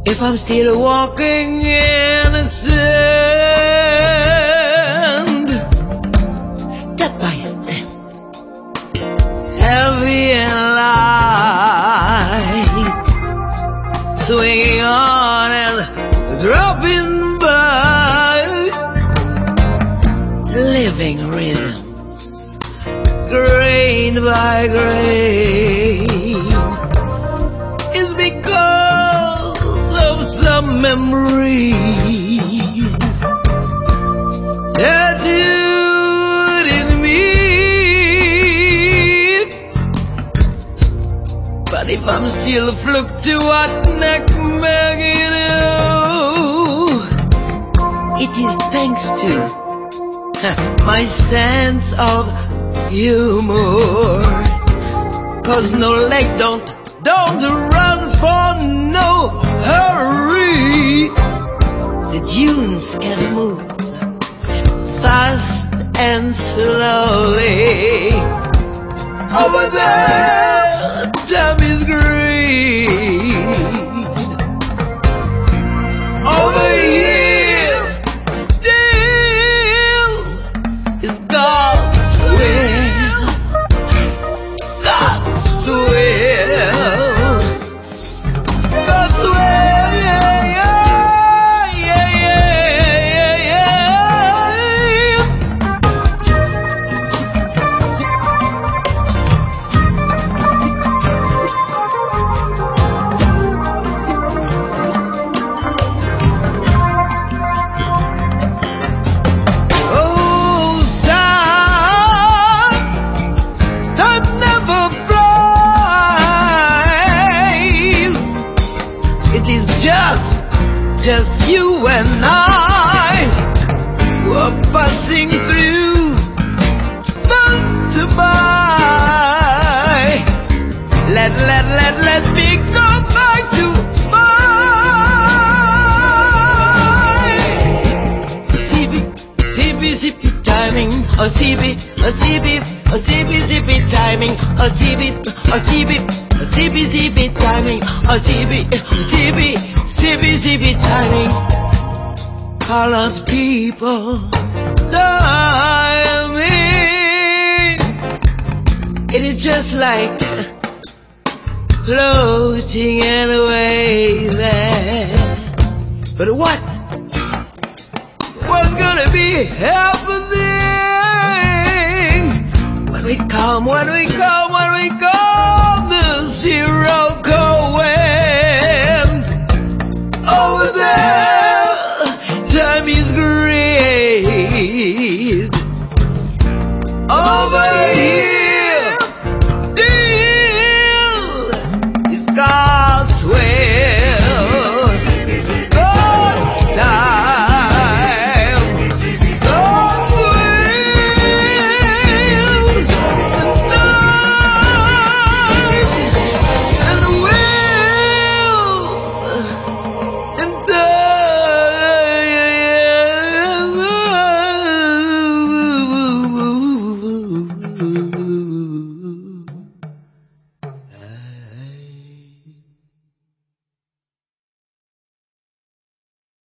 if I'm still walking in the sand, step by step, heavy and light, swinging on and dropping by, living rhythms, grain by grain, is because of some memories tattooed in me. But if I'm still fluctuating, it is thanks to my sense of humor. 'Cause no leg don't run for no hurry. The dunes can move fast and slowly. Over there, time is green. Over here, still is God's will. God's will. God's will, yeah, yeah, yeah, yeah, yeah. Oh, time never flies. It is just you and I who are passing through month to buy. Let me go back to mine. CB timing, or CB timing, or CB timing, or CB timing. Colored people timing. It is just like floating in a wave. But what's gonna be happening when we come, the zero comes?